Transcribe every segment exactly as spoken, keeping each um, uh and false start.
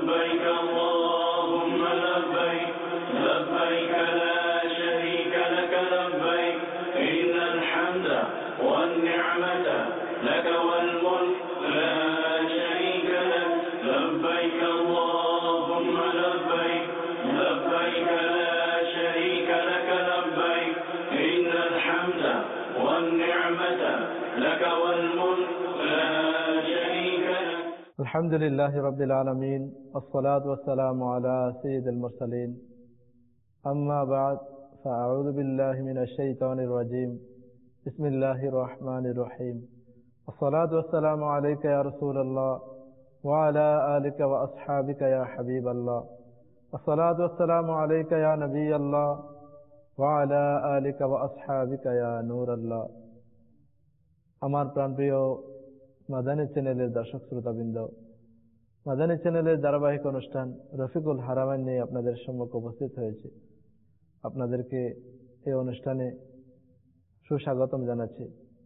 لبيك اللهم لبيك لبيك لا شريك لك لبيك إن الحمد والنعمة لك والملك لا شريك لك لبيك اللهم لبيك لبيك لا شريك لك لبيك إن الحمد والنعمة لك والملك لا شريك لك. الحمد لله رب العالمين والصلاة والسلام على سيد المرسلين أما بعد فأعوذ بالله من الشيطان الرجيم بسم الله الرحمن الرحيم الصلاة والسلام عليك يا رسول الله وعلى آلك وأصحابك يا حبيب الله الصلاة والسلام عليك يا نبي الله وعلى آلك وأصحابك يا نور الله. আমার প্রাণপ্রিয় মাদানী চ্যানেলের দর্শক শ্রোতাবৃন্দ, মাদানী চ্যানেলের ধারাবাহিক অনুষ্ঠান রফিকুল হারামাইন নিয়ে আপনাদের সম্মুখে উপস্থিত হয়েছে। আপনাদেরকে এই অনুষ্ঠানে সুস্বাগতম জানাচ্ছি।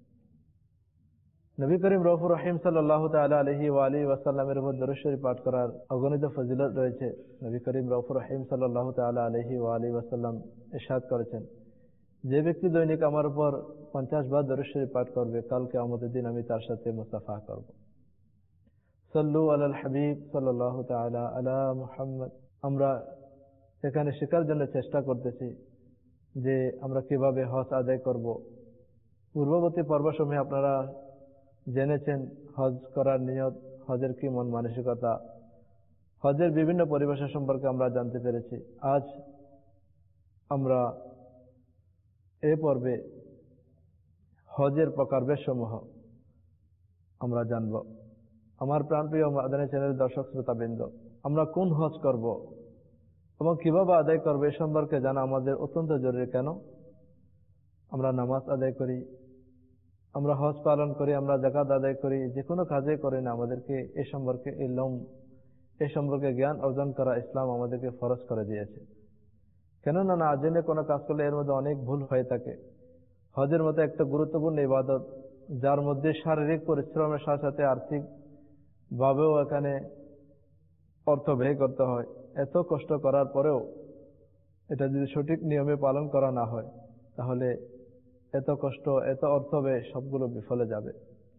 নবী করিম রউফুর রহিম সাল্লাল্লাহু তাআলা আলাইহি ওয়া আলিহি ওয়াসাল্লামের উপর দরুদ শরীফ পাঠ করার অগণিত ফজিলত রয়েছে। নবী করিম রউফুর রহিম সাল্লাল্লাহু তাআলা আলাইহি ওয়া আলিহি ওয়াসাল্লাম ইরশাদ করেছেন, যে ব্যক্তি দৈনিক আমার উপর পঞ্চাশ বার দরুদ শরীফ পাঠ করবে, কাল কিয়ামতের দিন আমি তার সাথে মুসাফা করব। সাল্লু আলাল হাবিব সাল্লাল্লাহু তাআলা আলা মুহাম্মদ। আমরা এখানে শেখার জন্য চেষ্টা করতেছি যে আমরা কিভাবে হজ আদায় করব। পূর্ববর্তী পর্বসমূহে আপনারা জেনেছেন হজ করার নিয়ত, হজের কি মন মানসিকতা, হজের বিভিন্ন পরিভাষা সম্পর্কে আমরা জানতে পেরেছি। আজ আমরা এই পর্বে হজের প্রকারভেদ সমূহ আমরা জানব। আমার প্রাণপ্রিয় মাদানী চ্যানেলের দর্শক শ্রোতাবৃন্দ, আমরা কোন হজ করব এবং কিভাবে আদায় করবো এ সম্পর্কে জানা আমাদের অত্যন্ত জরুরি। কেন? আমরা নামাজ আদায় করি, আমরা হজ পালন করি, আমরা যাকাত আদায় করি, যে কোনো কাজে করি না, আমাদেরকে এ সম্পর্কে ইলম, এ সম্পর্কে জ্ঞান অর্জন করা ইসলাম আমাদেরকে ফরজ করে দিয়েছে। কেননা না জেনে কোনো কাজ করলে এর মধ্যে অনেক ভুল হয়ে থাকে। হজের মতো একটা গুরুত্বপূর্ণ ইবাদত, যার মধ্যে শারীরিক পরিশ্রমের সাথে সাথে আর্থিক ভাবেও এখানে অর্থ ব্যয় করতে হয়। এত কষ্ট করার পরেও এটা যদি সঠিক নিয়মে পালন করা না হয়, তাহলে এত কষ্ট, এত অর্থ ব্যয় সবগুলো বিফলে যাবে।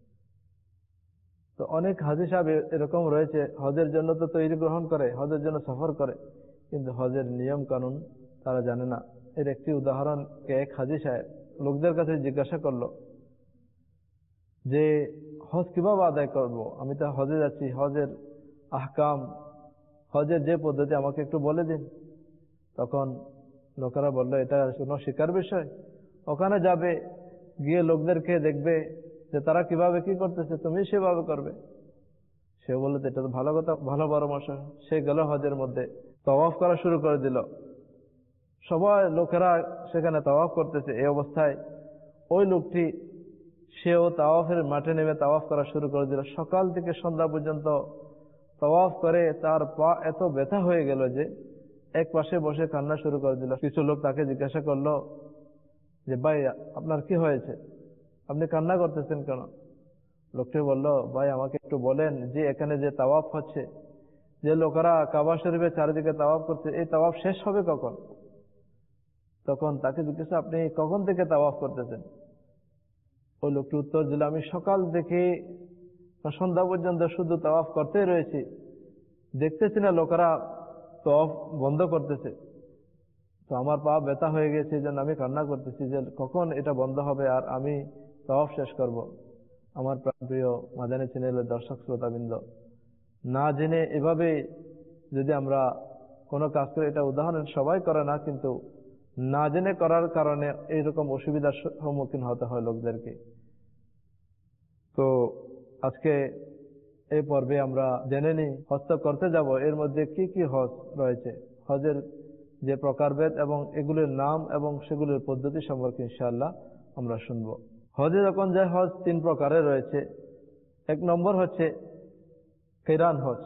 তো অনেক হাজী সাহেব এরকম রয়েছে, হজের জন্য তো তৈরি গ্রহণ করে, হজের জন্য সফর করে, কিন্তু হজের নিয়ম কানুন তারা জানে না। এর একটি উদাহরণ, এক হাজী সাহেব লোকদের কাছে জিজ্ঞাসা করলো যে হজ কিভাবে আদায় করব, আমি তো হজে যাচ্ছি, হজের আহকাম, হজের যে পদ্ধতি আমাকে একটু বলে দিন। তখন লোকেরা বললো, এটা কোনো শিকার বিষয়, ওখানে যাবে, গিয়ে লোকদেরকে দেখবে যে তারা কিভাবে কি করতেছে, তুমি সেভাবে করবে। সে বললো, এটা তো ভালো কথা, ভালো পরামর্শ। সে গেল হজের মধ্যে, তাওয়াফ করা শুরু করে দিল। সবাই লোকেরা সেখানে তাওয়াফ করতেছে। এই অবস্থায় ওই লোকটি সেও তাওয়াফের মাঠে নেমে তাওয়াফ করা শুরু করে দিল। সকাল থেকে সন্ধ্যা পর্যন্ত তাওয়াফ করে তার পা এত ব্যথা হয়ে গেল যে এক পাশে বসে কান্না শুরু করে দিল। কিছু লোক তাকে জিজ্ঞাসা করলো যে, ভাই আপনার কি হয়েছে, আপনি কান্না করতেছেন কেন? লোকটি বলল, ভাই আমাকে একটু বলেন যে এখানে যে তাওয়াফ হচ্ছে, যে লোকেরা কাবা শরীফের চারিদিকে তাওয়াফ করছে, এই তাওয়াফ শেষ হবে কখন? তখন তাকে জিজ্ঞাসা, আপনি কখন থেকে তাওয়াফ করতেছেন? ওই লোকটি উত্তর দিল, আমি সকাল থেকে সন্ধ্যা পর্যন্ত শুধু তাওয়াফ করতেই রয়েছি, দেখতেছি না লোকেরা তাওয়াফ বন্ধ করতেছে, তো আমার পা ব্যথা হয়ে গেছে, এই জন্য আমি কান্না করতেছি যে কখন এটা বন্ধ হবে আর আমি তাওয়াফ শেষ করব। আমার প্রাণপ্রিয় মাদানী চ্যানেলের দর্শক শ্রোতাবৃন্দ, না জেনে এভাবে যদি আমরা কোনো কাজ করি, এটা উদাহরণ সবাই করে না, কিন্তু না জেনে করার কারণে এইরকম অসুবিধার সম্মুখীন হতে হয় লোকদেরকে। তো আজকে এই পর্বে আমরা জেনে নিই হজ তো করতে যাব, এর মধ্যে কি কি হজ রয়েছে, হজের যে প্রকারভেদ এবং এগুলির নাম এবং সেগুলির পদ্ধতি সম্পর্কে ইনশাআল্লাহ আমরা শুনব। হজে যখন যায়, হজ তিন প্রকারের রয়েছে। এক নম্বর হচ্ছে কিরান হজ,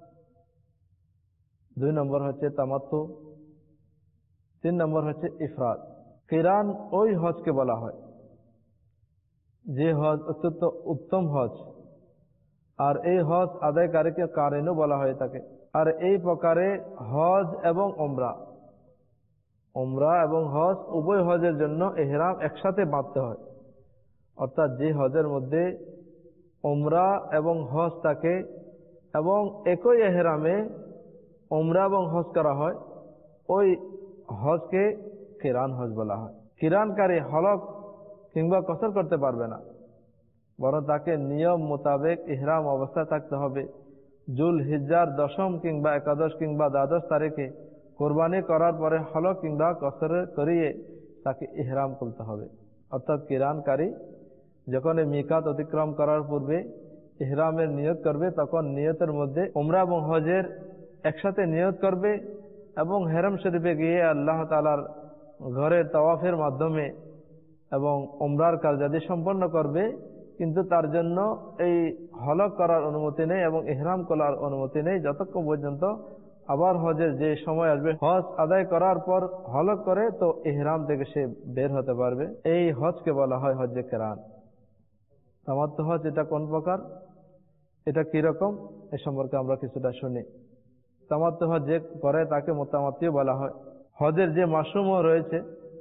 দুই নম্বর হচ্ছে তামাত্তু, তিন নম্বর হচ্ছে ইফরাদ। কিরান ওই হজকে বলা হয় যে হজ অত্যন্ত উত্তম হজ, আর এই হজ আদায়কারীকে কারিনও বলা হয়ে থাকে। আর এই প্রকারে হজ এবং ওমরা ওমরা এবং হজ উভয় হজের জন্য ইহরাম একসাথে বাঁধতে হয়। অর্থাৎ যে হজের মধ্যে ওমরা এবং হজ থাকে এবং একই ইহরামে ওমরা এবং হজ করা হয়, ওই হজকে কিরান হজ বলা হয়। কিরানকারী হলক কিংবা কসর করতে পারবে না, বরং তাকে নিয়ম মোতাবেক ইহরাম অবস্থায় থাকতে হবে। জুল হিজ্জার দশম কিংবা একাদশ কিংবা দ্বাদশ তারিখে কোরবানি করার পরে হলক কিংবা কসর করিয়ে তাকে ইহরাম করতে হবে। অর্থাৎ কিরানকারী যখন এই মিকাত অতিক্রম করার পূর্বে ইহরামের নিয়ত করবে, তখন নিয়তের মধ্যে উমরা এবং হজের একসাথে নিয়ত করবে এবং হেরম শরীফে গিয়ে আল্লাহ তাআলার ঘরের তাওয়াফের মাধ্যমে এবং উমরার কার্যাদি সম্পন্ন করবে। কিন্তু তার জন্য এই হলক করার অনুমতি নেই এবং ইহরাম করার অনুমতি নেই যতক্ষণ পর্যন্ত আবার হজের যে সময় আসবে, হজ আদায় করার পর হলক করে তো ইহরাম থেকে সে বের হতে পারবে। এই হজকে বলা হয় হজ্জে কিরান। তামাত্তু হজ এটা কোন প্রকার, এটা কিরকম, এ সম্পর্কে আমরা কিছুটা শুনি। তামাত্তু হজ যে করে তাকে মুতামাত্তিও বলা হয়। হজের যে মাসুমও রয়েছে,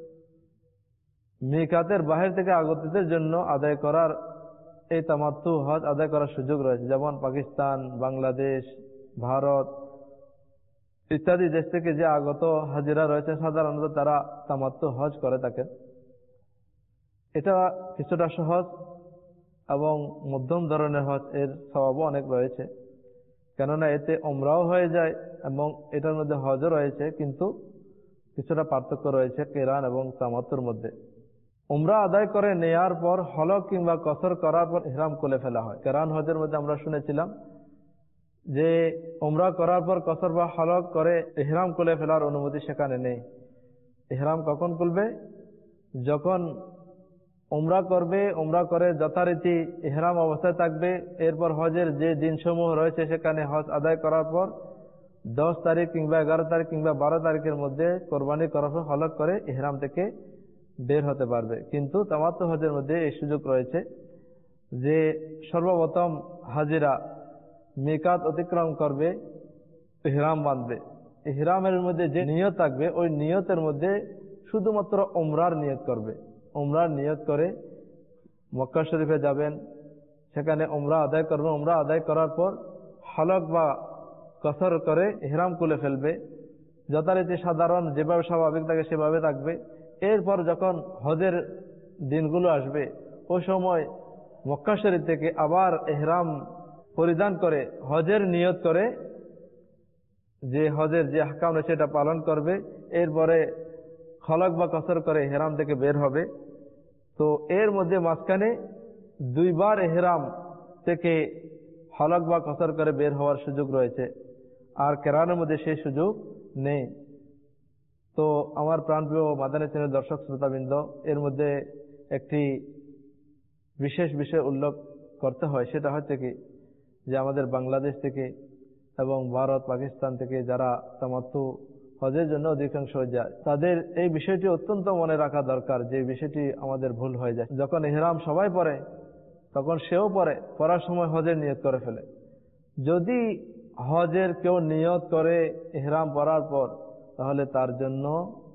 মিকাতের বাহির থেকে আগতদের জন্য আদায় করার এই তামাত্তু হজ আদায় করার সুযোগ রয়েছে। যেমন পাকিস্তান, বাংলাদেশ, ভারত ইত্যাদি দেশ থেকে যে আগত হাজিরা রয়েছে, সাধারণত তারা তামাত্তু হজ করে থাকেন। এটা কিছুটা সহজ এবং মধ্যম ধরনের হজ, এর স্বভাবও অনেক রয়েছে, কেননা এতে ওমরাও হয়ে যায় এবং এটার মধ্যে হজও রয়েছে, কিন্তু কিছুটা পার্থক্য রয়েছে কিরান এবং তামাত্তুর মধ্যে। উমরা আদায় করে নেয়ার পর হলক কিংবা কসর করার পর ইহরাম খুলে ফেলা হয়। কিরান হজের মধ্যে আমরা শুনেছিলাম যে উমরা করার পর কসর বা হলক করে ইহরাম খুলে ফেলার অনুমতি সেখানে নেই। ইহরাম কখন খুলবে? যখন উমরা করবে, উমরা করে যথারীতি ইহরাম অবস্থায় থাকবে। এরপর হজের যে দিনসমূহ রয়েছে সেখানে হজ আদায় করার পর দশ তারিখ কিংবা এগারো তারিখ কিংবা বারো তারিখের মধ্যে কোরবানি করার পর হলক করে ইহরাম থেকে বের হতে পারবে। কিন্তু তামাত্তু হজের মধ্যে এই সুযোগ রয়েছে যে সর্বপ্রথম হাজিরা মিকাত অতিক্রম করবে, ইহরাম বাঁধবে। ইহরামের মধ্যে যে নিয়ত থাকবে ওই নিয়তের মধ্যে শুধুমাত্র উমরার নিয়ত করবে। উমরার নিয়ত করে মক্কা শরীফে যাবেন, সেখানে উমরা আদায় করবে। উমরা আদায় করার পর হলক বা কসর করে ইহরাম খুলে ফেলবে। যথারীতি সাধারণ যেভাবে স্বাভাবিক থাকে সেভাবে থাকবে। এরপর যখন হজের দিনগুলো আসবে, ওই সময় মক্কা শরীফ থেকে আবার ইহরাম পরিধান করে হজের নিয়ত করে যে হজের যে আহকাম রয়েছে সেটা পালন করবে। এরপরে হলক বা কসর করে ইহরাম থেকে বের হবে। তো এর মধ্যে মাঝখানে দুইবার ইহরাম থেকে হলক বা কসর করে বের হওয়ার সুযোগ রয়েছে, আর কিরানের মধ্যে সেই সুযোগ নেই। তো আমার প্রাণপ্রিয় মাদানী চ্যানেল দর্শক শ্রোতাবৃন্দ, এর মধ্যে একটি বিশেষ বিষয় উল্লেখ করতে হয়, সেটা হচ্ছে কি যে আমাদের বাংলাদেশ থেকে এবং ভারত, পাকিস্তান থেকে যারা তামাত্তু হজের জন্য অধিকাংশ যায়, তাদের এই বিষয়টি অত্যন্ত মনে রাখা দরকার। যে বিষয়টি আমাদের ভুল হয়ে যায়, যখন ইহরাম সবাই পরে তখন সেও পরে, পড়ার সময় হজের নিয়ত করে ফেলে। যদি হজের কেউ নিয়ত করে ইহরাম পরার পর, তাহলে তার জন্য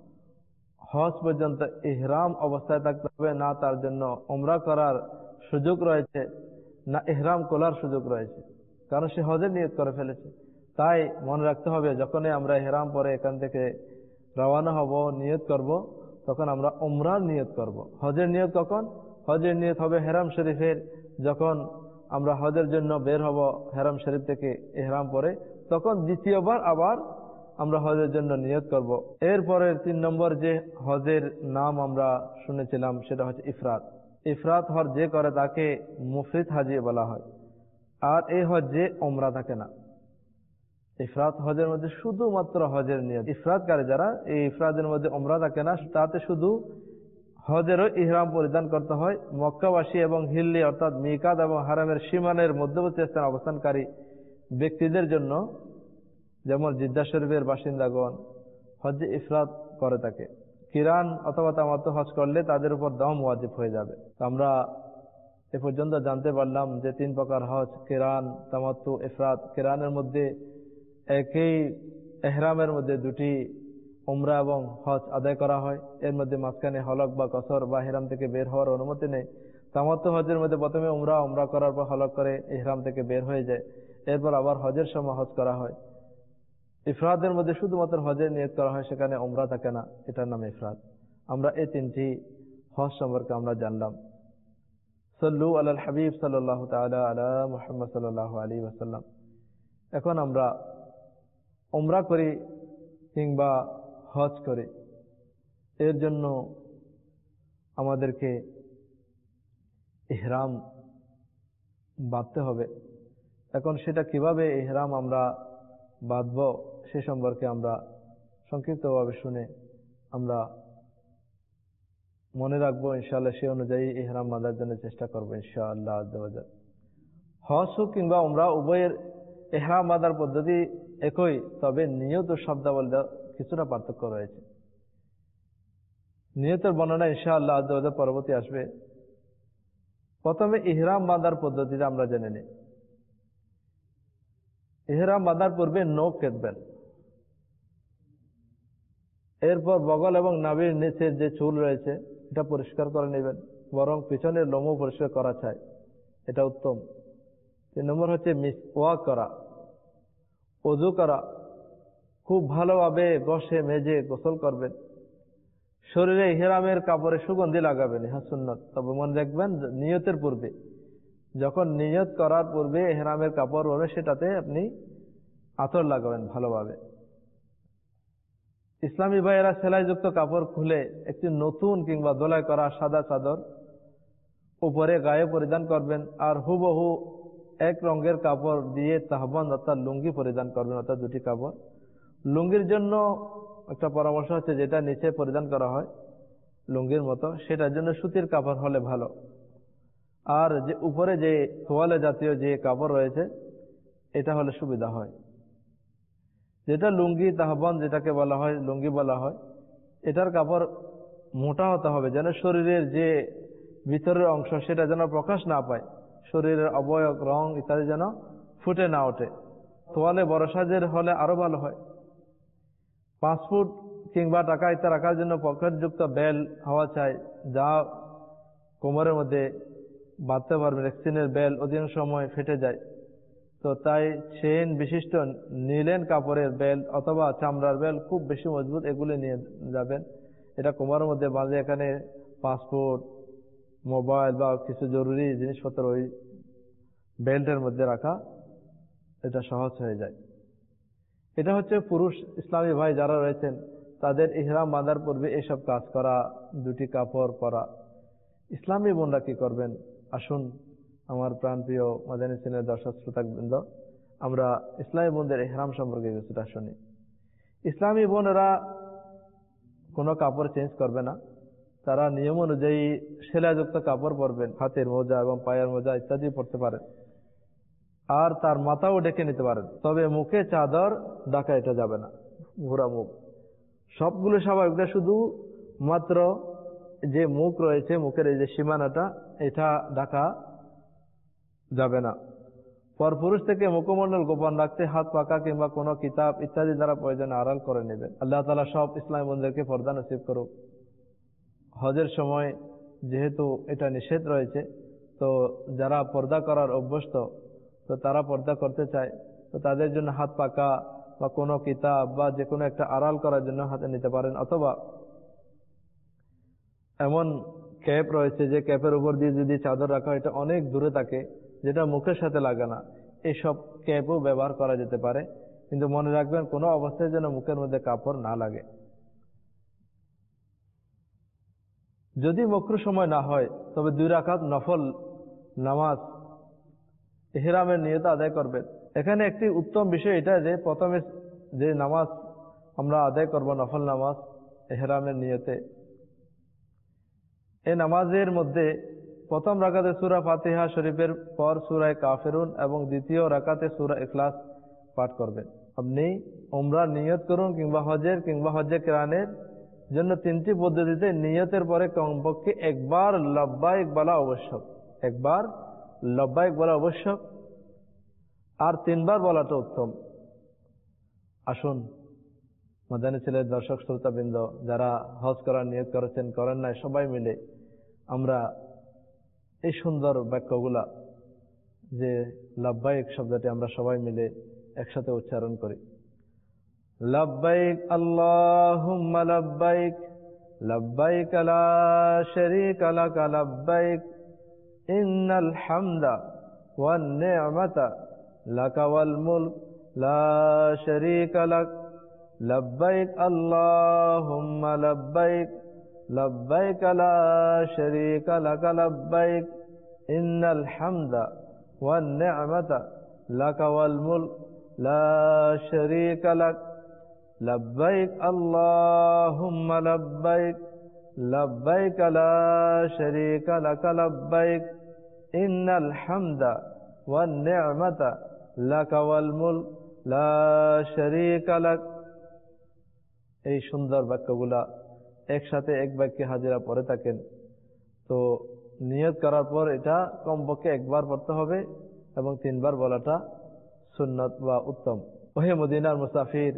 হজ পর্যন্ত ইহরাম অবস্থায় থাকতে হবে না, তার জন্য উমরা করার সুযোগ রয়েছে না ইহরাম খোলার সুযোগ রয়েছে, কারণ সে হজের নিয়ত করে ফেলেছে। তাই মনে রাখতে হবে, যখনই আমরা ইহরাম পরে এখান থেকে রওনা হব, নিয়ত করব, তখন আমরা উমরার নিয়ত করব। হজের নিয়ত কখন? হজের নিয়ত হবে হেরাম শরীফের, যখন আমরা হজের জন্য বের হব হেরাম শরীফ থেকে ইহরাম পরে, তখন দ্বিতীয়বার আবার আমরা হজের জন্য নিয়ত করব। এরপরের তিন নম্বর যে হজের নাম আমরা শুনেছিলাম সেটা হচ্ছে ইফরাত। ইফরাত হজ যে করে তাকে মুফরিদ হাজি বলা হয়। আর এই হজ্জে উমরা থাকে না। ইফরাত হজের মধ্যে শুধুমাত্র হজের নিয়ত। ইফরাতকারী যারা, এই ইফরাতের মধ্যে উমরা থাকে না, তাতে শুধু হজেরও ইহরাম পরিধান করতে হয়। মক্কাবাসী এবং হিল্লি অর্থাৎ মিকাত এবং হারামের সীমানের মধ্যবর্তী স্থানে অবস্থানকারী ব্যক্তিদের জন্য, যেমন জিদ্দা শরীফের বাসিন্দাগণ হজ্জে ইফরাত করে থাকে। কিরান অথবা তামাত্তু হজ করলে তাদের উপর দম ওয়াজিব হয়ে যাবে। আমরা এ পর্যন্ত জানতে পারলাম যে তিন প্রকার হজ: কিরান, তামাত্তু, ইফরাত। কিরানের মধ্যে একই এহরামের মধ্যে দুটি উমরা এবং হজ আদায় করা হয়, এর মধ্যে মাঝখানে হলক বা কসর বা ইহরাম থেকে বের হওয়ার অনুমতি নেই। তামাত্তু হজের মধ্যে প্রথমে উমরা উমরা করার পর হলক করে ইহরাম থেকে বের হয়ে যায়, এরপর আবার হজের সময় হজ করা হয়। ইফরাদের মধ্যে শুধুমাত্র হজের নিয়ত করা হয়, সেখানে উমরা থাকে না, এটার নাম ইফরাদ। আমরা এই তিনটি হজ সম্পর্কে আমরা জানলাম। সাল্লু আলাল হাবিব সাল্লাল্লাহু তাআলা আলা মুহাম্মদ সাল্লাল্লাহু আলাইহি ওয়াসাল্লাম। এখন আমরা উমরা করি কিংবা হজ করি, এর জন্য আমাদেরকে ইহরাম বাঁধতে হবে। এখন সেটা কিভাবে ইহরাম আমরা বাঁধব সে সম্পর্কে আমরা সংক্ষিপ্তভাবে শুনে আমরা মনে রাখবো, ইনশাআল্লাহ সে অনুযায়ী ইহরাম বাঁধার জন্য চেষ্টা করবো ইনশাআল্লাহ আজ্জা ওয়া জাল। হজ হোক কিংবা উমরা উভয়ের ইহরাম বাঁধার পদ্ধতি একই, তবে নিয়ত ও শব্দাবলীতে কিছুটা পার্থক্য রয়েছে। নিয়তের বর্ণনা ইনশাআল্লাহ আজ্জা ওয়া জাল পরবর্তী আসবে। প্রথমে ইহরাম বাঁধার পদ্ধতিটা আমরা জেনে নিই। ইহরাম বাঁধার পূর্বে নখ কেটবেন, এরপর বগল এবং নাভির নিচের যে চুল রয়েছে এটা পরিষ্কার করে নেবেন, বরং পিছনের লোমও পরিষ্কার করা চাই, এটা উত্তম। তিন নম্বর হচ্ছে মিসওয়াক করা, ওযু করা, খুব ভালোভাবে ঘষে মেজে গোসল করবেন। শরীরে ইহরামের কাপড়ে সুগন্ধি লাগাবেন, ইহা সুন্নত। তবে মনে রাখবেন নিয়তের পূর্বে, যখন নিয়ত করার পূর্বে ইহরামের কাপড় হবে সেটাতে আপনি আতর লাগাবেন ভালোভাবে। ইসলামী ভাইয়েরা সেলাইযুক্ত কাপড় খুলে একটি নতুন কিংবা দোলাই করা সাদা চাদর উপরে গায়ে পরিধান করবেন, আর হুবহু এক রঙের কাপড় দিয়ে তাহবান্দ অর্থাৎ লুঙ্গি পরিধান করবেন, অর্থাৎ দুটি কাপড়। লুঙ্গির জন্য একটা পরামর্শ হচ্ছে, যেটা নিচে পরিধান করা হয় লুঙ্গির মতো, সেটার জন্য সুতির কাপড় হলে ভালো। আর যে উপরে যে তোয়ালে জাতীয় যে কাপড় রয়েছে এটা হলে সুবিধা হয়। যেটা লুঙ্গি তাহবান যেটাকে বলা হয়, লুঙ্গি বলা হয়, এটার কাপড় মোটা হতে হবে, যেন শরীরের যে ভিতরের অংশ সেটা যেন প্রকাশ না পায়, শরীরের অবয়ব রং ইত্যাদি যেন ফুটে না ওঠে। তোয়ালে বড় সাইজের হলে আরো ভালো হয়। পাঁচ ফুট কিংবা টাকা ইত্যাদি রাখার জন্য পকেটযুক্ত বেল হওয়া চাই, যা কোমরের মধ্যে বাঁধতে পারবেন। রেক্সিনের বেল অধিকাংশ সময় ফেটে যায়, তো তাই চেন বিশিষ্ট নীলেন কাপড়ের বেল অথবা চামড়ার বেল খুব বেশি মজবুত, এগুলি নিয়ে যাবেন। এটা কোমরের মধ্যে বাঁধে এখানে পাসপোর্ট, মোবাইল বা কিছু জরুরি জিনিসপত্র ওই বেল্টের মধ্যে রাখা, এটা সহজ হয়ে যায়। এটা হচ্ছে পুরুষ ইসলামী ভাই যারা রয়েছেন তাদের ইহরাম বাঁধার পূর্বে এইসব কাজ করা, দুটি কাপড় পরা। ইসলামী বোনরা কি করবেন, আসুন আমার প্রাণপ্রিয় মাদানী চ্যানেলের দর্শক শ্রোতাবৃন্দ, আমরা ইসলামী বোনদের ইহরাম সম্পর্কে কিছুটা শুনি। ইসলামী বোনেরা কোনো কাপড় চেঞ্জ করবে না, তারা নিয়ম অনুযায়ী সেলাইযুক্ত কাপড় পরবেন, হাতের মোজা এবং পায়ের মোজা ইত্যাদি পরতে পারেন, আর তার মাথাও ডেকে নিতে পারেন। তবে মুখে চাদর ঢাকা এটা যাবে না, ঘোরা মুখ। সবগুলো স্বাভাবিক, শুধু মাত্র যে মুখ রয়েছে, মুখের এই যে সীমানাটা, এটা ঢাকা যাবে না। পরপুরুষ থেকে মুখমণ্ডল গোপন রাখতে হাত পাকা কিংবা কোনো কিতাব ইত্যাদি দ্বারা প্রয়োজনে আড়াল করে নেবেন। আল্লাহ তাআলা সব ইসলামী বোনদেরকে পর্দা নসিব করুক। হজের সময় যেহেতু এটা নিষেধ রয়েছে, তো যারা পর্দা করার অভ্যস্ত, তো তারা পর্দা করতে চায়, তো তাদের জন্য হাত পাকা বা কোনো কিতাব বা যে কোনো একটা আড়াল করার জন্য হাতে নিতে পারেন, অথবা এমন ক্যাপ রয়েছে যে ক্যাপের উপর দিয়ে যদি চাদর রাখা হয়, এটা অনেক দূরে থাকে, যেটা মুখের সাথে লাগে না, এইসব ক্যাপও ব্যবহার করা যেতে পারে। কিন্তু মনে রাখবেন কোনো অবস্থায় যেন মুখের মধ্যে কাপড় না লাগে। যদি মকরু সময় না হয়, তবে দুই রাকাত নফল নামাজ ইহরামের নিয়ত আদায় করবেন। এখানে একটি উত্তম বিষয় এটা যে প্রথমে যে নামাজ আমরা আদায় করব নফল নামাজ ইহরামের নিয়তে, এই নামাজের মধ্যে প্রথম রাকাতে সূরা ফাতিহা শরীফের পর সূরা কাফিরুন এবং দ্বিতীয় রাকাতে সূরা ইখলাস পাঠ করবেন। আপনি উমরা নিয়ত করুন কিংবা হজের কিংবা হজ্জে কিরানের জন্য তিনটি পদ্ধতিতে নিয়তের পরে কমপক্ষে একবার লব্বাইক বলা আবশ্যক, একবার লব্বাইক বলা আবশ্যক, আর তিনবার বলাটা উত্তম। আসুন মাদানী ছেলের দর্শক শ্রোতাবৃন্দ, যারা হজ করার নিয়ত করেছেন, করেন নাই, সবাই মিলে আমরা এই সুন্দর বাক্যগুলা, যে লাব্বাইক শব্দটি আমরা সবাই মিলে একসাথে উচ্চারণ করি। লাব্বাইক আল্লাহুম্মা লাব্বাইক, লাব্বাইক লা শারীকা লাকা লাব্বাইক, ইন্নাল হামদা ওয়ান নি'মাতা লাকা ওয়াল মুলক লা শারীকা লাক, লাব্বাইক আল্লাহুম্মা লাব্বাইক, লাব্বাইক লা শারীকা লাকা লাব্বাইক, ইন্নাল হামদা ওয়ান নি'মাতা লাকা ওয়াল মুলক লা শারীকা লাক, লাব্বাইক আল্লাহুম্মা লাব্বাইক, লাব্বাইক লা শারীকা লাকা লাব্বাইক, ইন্নাল হামদা ওয়ান নি'মাতা লাকা ওয়াল মুলক লা শারীকা লাক। এই সুন্দর বাক্যগুলা একসাথে এক বাক্যে হাজিরা পড়ে থাকেন তো নিয়ত করার পর এটা কমপক্ষে একবার পড়তে হবে এবং তিনবার বলাটা সুন্নাত বা উত্তম। ওহে মদিনার মুসাফির,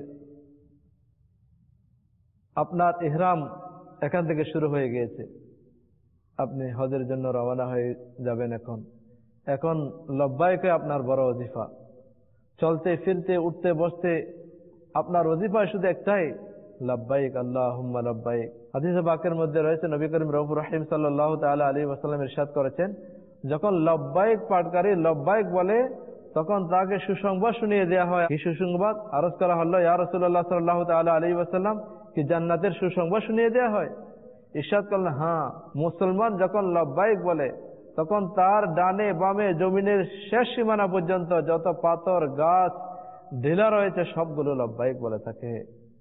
আপনার ইহরাম এখান থেকে শুরু হয়ে গিয়েছে, আপনি হজের জন্য রওনা হয়ে যাবেন। এখন এখন লব্বাইকে আপনার বড় ওজিফা। চলতে ফিরতে উঠতে বসতে আপনার ওজিফা শুধু একটাই, লাব্বাইক আল্লাহুম্মা লাব্বাইক। হাদিসে পাকের মধ্যে রয়েছে, নবী করিম রাউফুর রহিম সাল্লাল্লাহু তাআলা আলাইহি ওয়াসাল্লাম ইরশাদ করেছেন, যখন লব্বাইক পাঠকারী লব্বাইক বলে তখন তাকে সুসংবাদ শুনিয়ে দেওয়া হয়। কি সুসংবাদ? আরজ করা হলো, ইয়া রাসূলুল্লাহ সাল্লাল্লাহু তাআলা আলাইহি ওয়াসাল্লাম, কি জান্নাতের সুসংবাদ শুনিয়ে দেওয়া হয়? ইরশাদ করলেন, হ্যাঁ, মুসলমান যখন লব্বাইক বলে তখন তার ডানে বামে জমিনের শেষ সীমানা পর্যন্ত যত পাথর গাছ ঢিলা রয়েছে সবগুলো লব্বাইক বলে থাকে।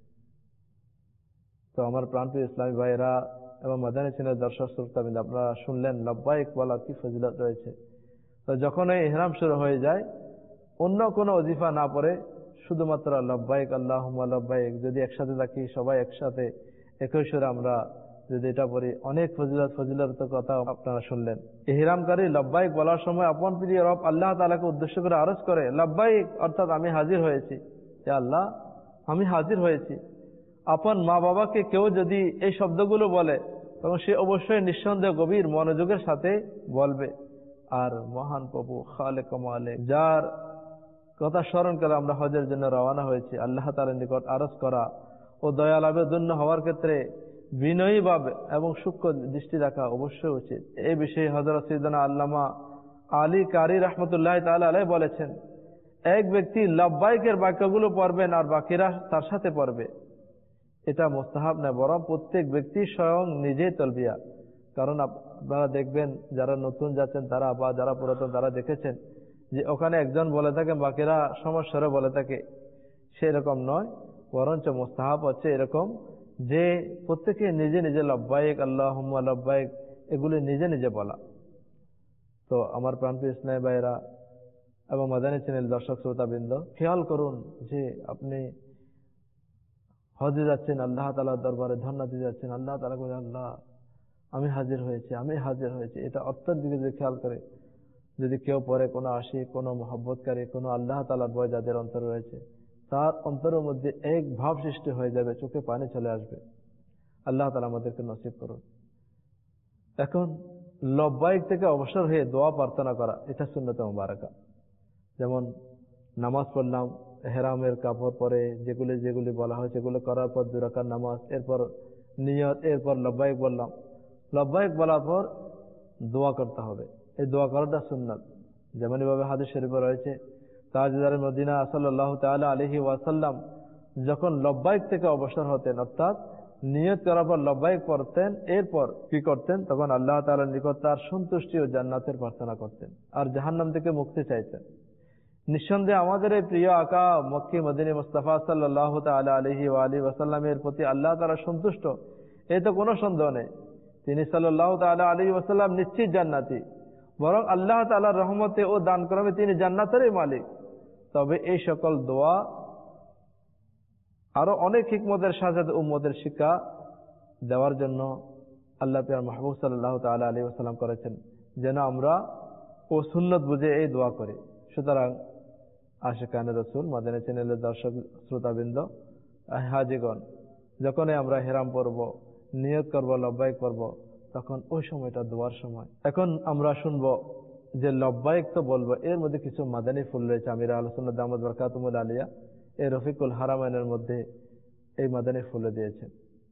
তো আমার প্রাণপ্রিয় ইসলামী ভাইয়েরা এবং মাদানী ছেলের দর্শক শ্রোতাবৃন্দ, আপনারা শুনলেন লব্বাইক বলা কি ফজিলত রয়েছে। তো যখন এই ইহরাম শুরু হয়ে যায়, অন্য কোনো ওজিফা না পড়ে শুধুমাত্র লব্বাইক আল্লাহুম্মা লব্বাইক যদি একসাথে থাকি, সবাই একসাথে একই সুরে আমরা যদি এটা পড়ি, অনেক ফজিলত ফজিলত কথা আপনারা শুনলেন। ইহরামকারী লব্বাইক বলার সময় আপন প্রিয় রব আল্লাহ তাআলাকে উদ্দেশ্য করে আরজ করে, লব্বাইক অর্থাৎ আমি হাজির হয়েছি, হে আল্লাহ আমি হাজির হয়েছি। আপন মা বাবাকে কেউ যদি এই শব্দগুলো বলে তখন সে অবশ্যই নিঃসন্দেহ গভীর মনোযোগের সাথে বলবে। আর মহান প্রভু খালেক মালিক, যার কথা স্মরণ করে আমরা হজের জন্য রওনা হয়েছি, আল্লাহ তাআলার নিকট আরজ করা ও দয়া লাভের জন্য হওয়ার ক্ষেত্রে বিনয়ী ভাবে এবং সূক্ষ্ম দৃষ্টি রাখা অবশ্যই উচিত। এই বিষয়ে হযরত সাইয়েদনা আল্লামা আলী কারি রাহমাতুল্লাহ তাআলা আলাইহি বলেছেন, এক ব্যক্তি লব্বাইকের বাক্যগুলো পড়বেন আর বাকিরা তার সাথে পড়বে। এটা মুস্তাহাব না, বরং প্রত্যেক ব্যক্তি স্বয়ং নিজেই তলবিয়া। কারণ আপনারা দেখবেন যারা নতুন যাচ্ছেন তারা বা যারা পুরাতন তারা দেখেছেন যে ওখানে একজন বলে থাকে, বাকিরা সমস্যারে বলে থাকে। সেরকম নয়, বরঞ্চ মুস্তাহাব হচ্ছে এরকম যে প্রত্যেকে নিজে নিজে লব্বাইক আল্লাহুম্মা লব্বাইক এগুলি নিজে নিজে বলা। তো আমার প্রাণপ্রিয় ইসলামী ভাইয়েরা এবং মাদানী চ্যানেল দর্শক শ্রোতাবৃন্দ, খেয়াল করুন যে আপনি হজে যাচ্ছেন, আল্লাহ তাআলার দরবারে ধন্যবাদ দিতে যাচ্ছেন, আল্লাহ তাআলা বলে, আল্লাহ আমি হাজির হয়েছি, আমি হাজির হয়েছি। এটা অর্থের দিকে যদি খেয়াল করে যদি কেউ পরে কোনো আশিক, কোনো মহব্বতকারী, কোনো আল্লাহ তাআলার ভয় যাদের অন্তরে রয়েছে, তার অন্তরের মধ্যে এক ভাব সৃষ্টি হয়ে যাবে, চোখে পানি চলে আসবে। আল্লাহ তাআলা আমাদেরকে নসিব করুন। এখন লব্বাইক থেকে অবসর হয়ে দোয়া প্রার্থনা করা, এটা সুন্নতে মুবারাকা। যেমন নামাজ পড়লাম, ইহরামের কাপড় পরে যেগুলি যেগুলি বলা হয় সেগুলো করার পর দুই রাকাত নামাজ, এরপর নিয়ত, এরপর লব্বাইক বললাম। লব্বাইক বলার পর দোয়া করতে হবে। এই দোয়া করাটা সুন্নাত। যেমন এভাবে হাদিস শরীফে রয়েছে, তাজদার মদিনা সাল্লাল্লাহু তাআলা আলাইহি ওয়াসাল্লাম যখন লব্বাইক থেকে অবসর হতেন, অর্থাৎ নিয়ত করার পর লব্বাইক পড়তেন, এরপর কি করতেন, তখন আল্লাহ তাআলার নিকট তার সন্তুষ্টি ও জান্নাতের প্রার্থনা করতেন আর জাহান্নাম থেকে মুক্তি চাইতেন। নিঃসন্দেহে আমাদের এই প্রিয় আকা মক্কি মদিনী মুস্তাফা সাল্লাল্লাহু তাআলা আলাইহি ওয়া আলিহি ওয়াসাল্লামের প্রতি আল্লাহ তাআলা সন্তুষ্ট, এই তো কোনো সন্দেহ নেই। তিনি সাল্লাল্লাহু তাআলা আলাইহি ওয়াসাল্লাম নিশ্চিত জান্নাতি, বরং আল্লাহ তাআলার রহমতে ও দান করমে তিনি জান্নাতেরই মালিক। তবে এই সকল দোয়া আরো অনেক হিকমতের সাথে উম্মতের শিক্ষা দেওয়ার জন্য আল্লাহ পিয়ার মাহবুব সাল্লাল্লাহু তাআলা আলাইহি ওয়াসাল্লাম করেছেন, যেন আমরা ও সুন্নত বুঝে এই দোয়া করি। সুতরাং আশিকানে রসুল, মাদানী চ্যানেলের দর্শক শ্রোতাবৃন্দ, হাজিগণ, যখনই আমরা হেরাম পরব, নিয়ত করব, লব্বাইক পরব, তখন ওই সময়টা দোয়ার সময়। এখন আমরা শুনবো যে লব্বাইক তো বলবো, এর মধ্যে কিছু মাদানী ফুল রয়েছে। আমির আহলে সুন্নাত দামাত বারকাতুহুল আলিয়া এই রফিকুল হারামাইনের মধ্যে এই মাদানী ফুলে দিয়েছে।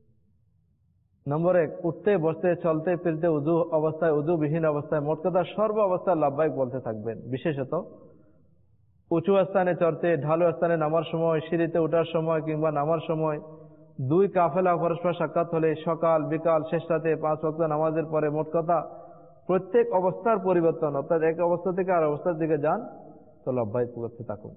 নম্বর এক, উঠতে বসতে চলতে ফিরতে উযু অবস্থায়, উযুবিহীন অবস্থায়, মোট কথা সর্ব অবস্থায় লব্বাইক বলতে থাকবেন। বিশেষত উঁচু স্থানে চড়তে, ঢালু স্থানে নামার সময়, সিঁড়িতে ওঠার সময় কিংবা নামার সময়, দুই কাফেলা পরস্পর সাক্ষাৎ হলে, সকাল বিকাল, শেষ রাতে, পাঁচ ওয়াক্ত নামাজের পরে, মোট কথা প্রত্যেক অবস্থার পরিবর্তন, অর্থাৎ এক অবস্থা থেকে আর অবস্থার দিকে যান তো লব্বাইক করতে থাকুন।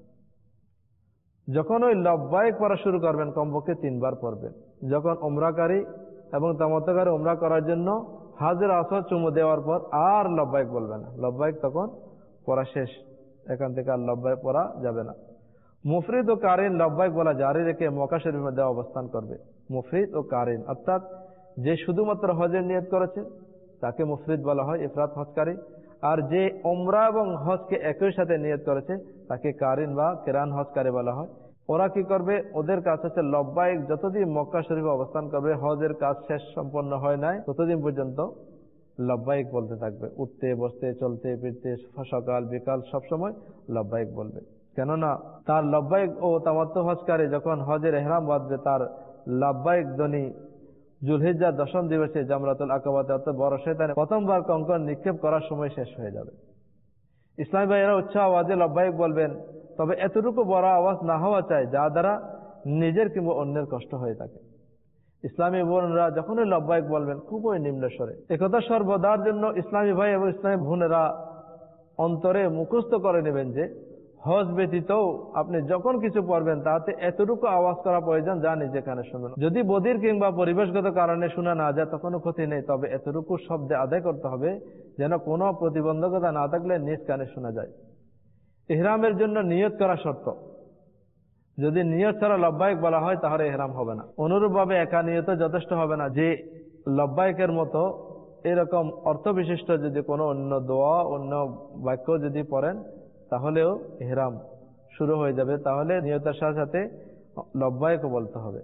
যখন ওই লব্বাইক পড়া শুরু করবেন কমপক্ষে তিনবার পড়বেন। যখন উমরাকারী এবং তামাত্তুকারী উমরা করার জন্য হাজর আসওয়াদ চুমু দেওয়ার পর আর লব্বাইক বলবে না, লব্বাইক তখন পড়া শেষ, এখান থেকে আর লব্বাইক পড়া যাবে না। মুফরিদ ও কারিন লব্বাইক বলা জারি রেখে মক্কা শরীফের মধ্যে অবস্থান করবে। মুফরিদ ও কারিন অর্থাৎ যে শুধুমাত্র হজের নিয়ত করেছে তাকে মুফরিদ বলা হয়, ইফরাত হজকারী। আর যে উমরা এবং হজকে একই সাথে নিয়ত করেছে তাকে কারিন বা কিরান হজকারী বলা হয়। ওরা কি করবে, ওদের কাজ হচ্ছে লব্বাইক যতদিন মক্কা শরীফে অবস্থান করবে, হজের কাজ শেষ সম্পন্ন হয় নাই ততদিন পর্যন্ত লব্বাইক বলতে থাকবে। উঠতে বসতে চলতে ফিরতে সকাল বিকাল সব সময় লব্বাইক বলবে। কেননা তার লব্বাইক ও তামাত্তু হজকারী যখন হজের ইহরাম বাঁধবে, তার লব্বাইক ধ্বনি যুলহিজ্জার দশম দিবসে জামরাতুল আকাবাতে অর্থাৎ বড় শয়তানে প্রথমবার কঙ্কর নিক্ষেপ করার সময় শেষ হয়ে যাবে। ইসলামী ভাইয়েরা উচ্চ আওয়াজে লব্বাইক বলবেন, তবে এতটুকু বড় আওয়াজ না হওয়া চাই যা দ্বারা নিজের কিংবা অন্যের কষ্ট হয়ে থাকে। ইসলামী বোনরা যখনই লব্বাইক বলবেন খুবই নিম্ন স্বরে। একথা সর্বদার জন্য ইসলামী ভাই এবং ইসলামী বোনেরা অন্তরে মুখস্থ করে নেবেন যে হজ ব্যতীত আপনি যখন কিছু পড়বেন তাতে এতটুকু আওয়াজ করা প্রয়োজন যা নিজে কানে শুনুন। যদি বদির কিংবা পরিবেশগত কারণে শোনা না যায় তখনও ক্ষতি নেই, তবে এতটুকু শব্দে আদায় করতে হবে যেন কোনো প্রতিবন্ধকতা না থাকলে নিজ কানে শোনা যায়। ইহরামের জন্য নিয়ত করা শর্ত। যদি নিয়ত ছাড়া লব্বাইক বলা হয় তাহলে ইহরাম হবে না। অনুরূপভাবে একা নিয়ত যথেষ্ট হবে না, যে লব্বাইকের মতো এরকম অর্থ বিশিষ্ট যদি কোনো অন্য দোয়া অন্য বাক্য যদি পড়েন তাহলেও ইহরাম শুরু হয়ে যাবে। তাহলে নিয়তের সাথে সাথে লব্বাইকও বলতে হবে।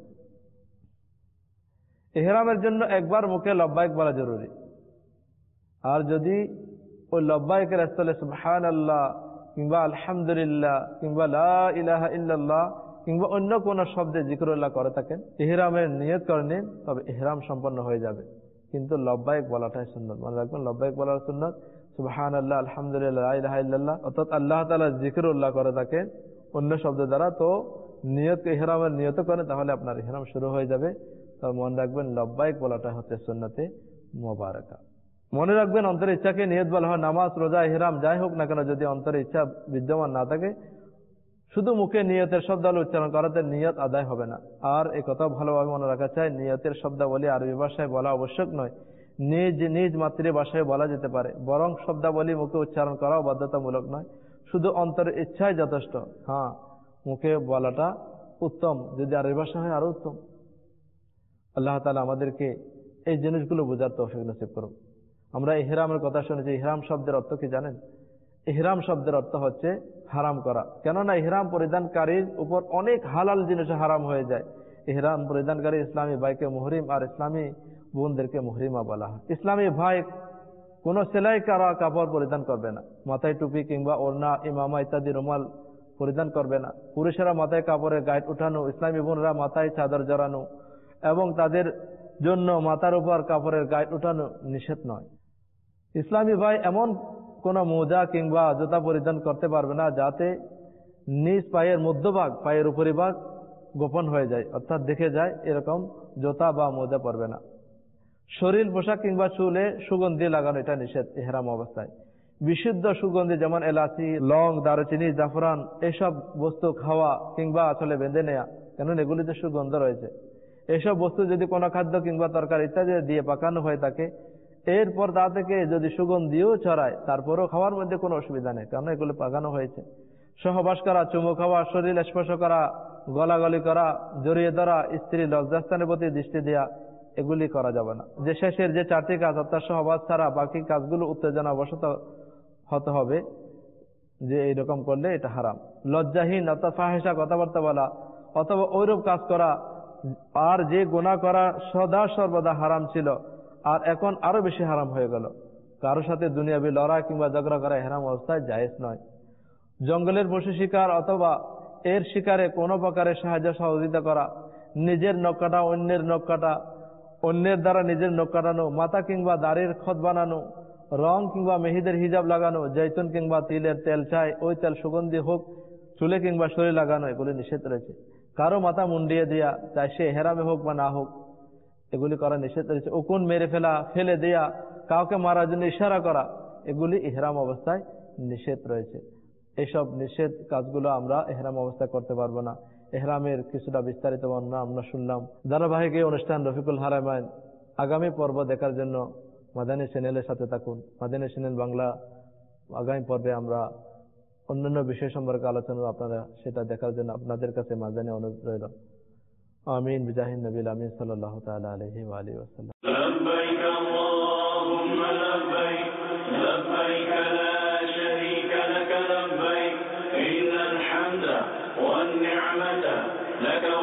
ইহরামের জন্য একবার মুখে লব্বাইক বলা জরুরি। আর যদি ওই লব্বাইকের স্থলে সুবহানাল্লাহ কিংবা আলহামদুলিল্লাহ কিংবা লা ইলাহা ইল্লাল্লাহ কিংবা অন্য কোন শব্দে জিকরুল্লাহ করে থাকেন, ইহরামের নিয়ত করে নিন, তবে ইহরাম সম্পন্ন হয়ে যাবে। কিন্তু লব্বাইক বলাটাই সুন্নাত। মনে রাখবেন, লব্বাইক বলার সুন্নাত সুবহানাল্লাহ, আলহামদুলিল্লাহ, লা ইলাহা ইল্লাল্লাহ, অর্থাৎ আল্লাহ তাআলা জিকরুল্লাহ করে থাকেন অন্য শব্দ দ্বারা, তো নিয়ত ইহরামের নিয়ত করেন তাহলে আপনার ইহরাম শুরু হয়ে যাবে। তবে মনে রাখবেন লব্বাইক বলাটা হচ্ছে সুন্নতে মুবারাকা। মনে রাখবেন অন্তরের ইচ্ছাকে নিয়ত বলা হয়। নামাজ, রোজা, ইহরাম যাই হোক না কেন, যদি অন্তরের ইচ্ছা বিদ্যমান না থাকে, শুধু মুখে নিয়তের শব্দাবলী উচ্চারণ করাতে নিয়ত আদায় হবে না। আর এই কথা ভালোভাবে মনে রাখা চাই, নিয়তের শব্দাবলী আরবি ভাষায় বলা আবশ্যক নয়, নিজ নিজ মাতৃভাষায় বলা যেতে পারে। বরং শব্দাবলী মুখে উচ্চারণ করাও বাধ্যতামূলক নয়, শুধু অন্তরের ইচ্ছাই যথেষ্ট। হ্যাঁ, মুখে বলাটা উত্তম, যদি আরবি ভাষা হয় আরো উত্তম। আল্লাহ তাআলা আমাদেরকে এই জিনিসগুলো বোঝার তৌফিক নসিব করুন। আমরা ইহরামের কথা শুনেছি। ইহরাম শব্দের অর্থ কি জানেন? ইহরাম শব্দের অর্থ হচ্ছে হারাম করা। কেননা ইহরাম পরিধানকারীর উপর অনেক হালাল জিনিস হারাম হয়ে যায়। ইহরাম পরিধানকারী ইসলামী ভাইকে মুহরিম আর ইসলামী বোনদেরকে মুহরিমা বলা হয়। ইসলামী ভাই কোনো সেলাই করা কাপড় পরিধান করবে না, মাথায় টুপি কিংবা ওড়না, ইমামা ইত্যাদি রুমাল পরিধান করবে না। পুরুষেরা মাথায় কাপড়ের গাইড উঠানো, ইসলামী বোনরা মাথায় চাদর জড়ানো এবং তাদের জন্য মাথার উপর কাপড়ের গাইড উঠানো নিষেধ নয়। ইসলামী ভাই এমন কোন মোজা কিংবা জুতা পরিধান করতে পারবে না যাতে নিজ পায়ের মধ্যভাগ, পায়ের উপরিভাগ গোপন হয়ে যায়, অর্থাৎ দেখে যায়, এরকম জুতা বা মোজা পরবে না। শরীর পোশাক কিংবা চুলে সুগন্ধি লাগানো এটা নিষেধ ইহরাম অবস্থায়। বিশুদ্ধ সুগন্ধি যেমন এলাচি, লং, দারুচিনি, জাফরান এসব বস্তু খাওয়া কিংবা আসলে বেঁধে নেওয়া, কেননা এগুলিতে সুগন্ধ রয়েছে। এসব বস্তু যদি কোনো খাদ্য কিংবা তরকারি ইত্যাদি দিয়ে পাকানো হয়ে থাকে, এরপর তা থেকে যদি সুগন্ধিও ছড়ায় তারপরও খাওয়ার মধ্যে কোনো অসুবিধা নেই, কারণ এগুলো পাকানো হয়েছে। সহবাস করা, চুমু খাওয়া, শরীর স্পর্শ করা, গলাগলি করা, জড়িয়ে ধরা, স্ত্রী লজ্জাস্থানের প্রতি দৃষ্টি দেওয়া, এগুলি করা যাবে না। যে শেষের যে চারটি কাজ অর্থাৎ সহবাস ছাড়া বাকি কাজগুলো উত্তেজনা বশত হতে হবে। যে এইরকম করলে এটা হারাম। লজ্জাহীন অর্থাৎ ফাহেসা কথাবার্তা বলা অথবা ওইরূপ কাজ করা, আর যে গুনাহ করা সদা সর্বদা হারাম ছিল আর এখন আরো বেশি হারাম হয়ে গেল। কারোর সাথে দুনিয়াবি লড়াই কিংবা ঝগড়া করা হারাম অবস্থায় জায়েজ নয়। জঙ্গলের পশু শিকার অথবা এর শিকারে কোনো প্রকারের সাহায্য সহযোগিতা করা, নিজের নখ কাটা, অন্যের নখ কাটা, অন্যের দ্বারা নিজের নখ কাটানো, মাথা কিংবা দাড়ির খত বানানো, রং কিংবা মেহেদির হিজাব লাগানো, জৈতুন কিংবা তিলের তেল চাই ওই তেল সুগন্ধি হোক চুলে কিংবা শরীরে লাগানো, এগুলি নিষেধ রয়েছে। কারো মাথা মুন্ডিয়ে দেয়া, চাই সে হেরামে হোক বা না হোক, এগুলি করা নিষেধ রয়েছে। উকুন মেরে ফেলা, ফেলে দেয়া, কাউকে মারার জন্য ইশারা করা, এগুলি ইহরাম অবস্থায় নিষেধ রয়েছে। এইসব নিষেধ কাজগুলো আমরা ইহরাম অবস্থায় করতে পারবো না। ইহরামের কিছুটা বিস্তারিত বর্ণনা আমরা শুনলাম। ধারাবাহিক এই অনুষ্ঠান রফিকুল হারামাইন আগামী পর্ব দেখার জন্য মাদানী চ্যানেলের সাথে থাকুন। মাদানী চ্যানেল বাংলা আগামী পর্বে আমরা অন্যান্য বিষয় সম্পর্কে আলোচনা, আপনারা সেটা দেখার জন্য আপনাদের কাছে মাদানী অনুরোধ রইল। আমিন বিজাহিন নবী আমিন সাল্লাল্লাহু তাআলা আলাইহি ওয়া আলিহি ওয়াসাল্লাম। لبيك اللهم لبيك لبيك لا شريك لك لبيك إن الحمد والنعمة لك